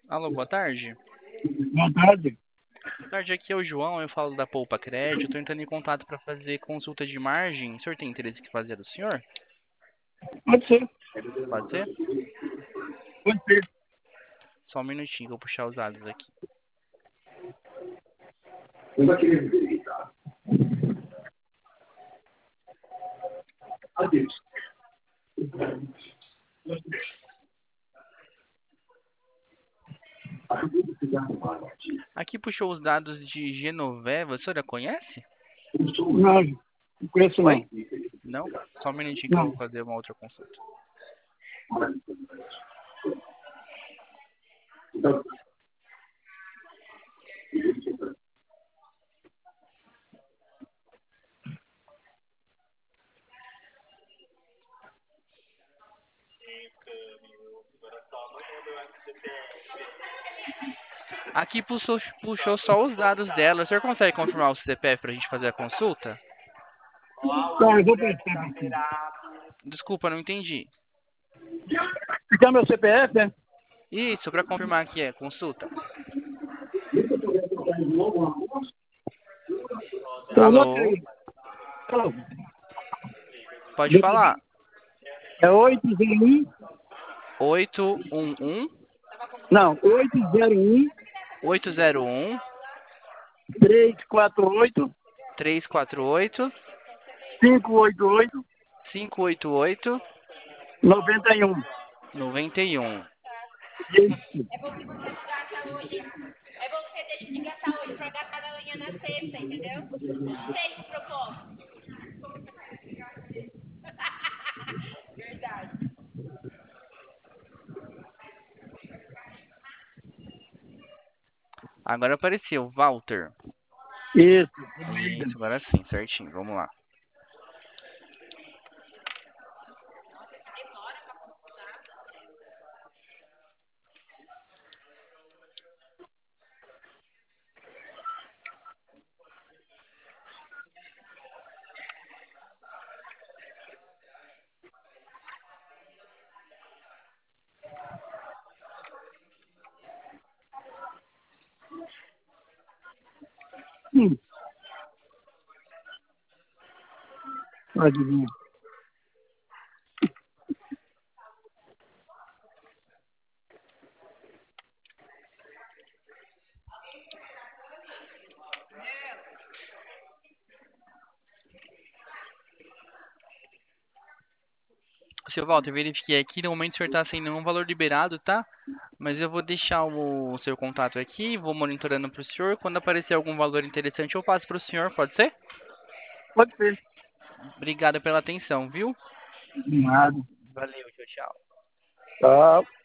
Alô, boa tarde. Boa tarde. Boa tarde, aqui é o João, eu falo da Poupa Crédito. Estou entrando em contato para fazer consulta de margem. O senhor tem interesse em fazer do senhor? Pode ser. Pode ser? Pode ser. Só um minutinho que eu vou puxar os dados aqui. Não vai querer verificar. Adeus. Aqui puxou os dados de Genoveva. A senhora conhece? Não, não conheço Oi? não. Não? Só um minutinho que eu Não. vou fazer uma outra consulta. Aqui puxou só os dados dela. O senhor consegue confirmar o CPF para a gente fazer a consulta? Tá, eu vou prestar aqui. Desculpa, não entendi. Ficar meu CPF, né? Isso, para confirmar que é consulta. Anota Alô? aí. Alô. Pode falar. É 801. 811 Não, 801 801 348 348 588 588 91. 91. Isso. É bom que você não gasta hoje. É bom que você deixa de gastar hoje pra gastar amanhã na sexta, entendeu? Sei de propósito. Verdade. Agora apareceu, Walter. Isso. Isso, agora sim, certinho. Vamos lá. Pode vir. Seu Walter, verifiquei aqui. No momento o senhor está sem nenhum valor liberado, tá? Mas eu vou deixar o seu contato aqui, vou monitorando para o senhor. Quando aparecer algum valor interessante, eu passo para o senhor, pode ser? Pode ser. Obrigado pela atenção, viu? De nada. Valeu, tchau, tchau. Tá.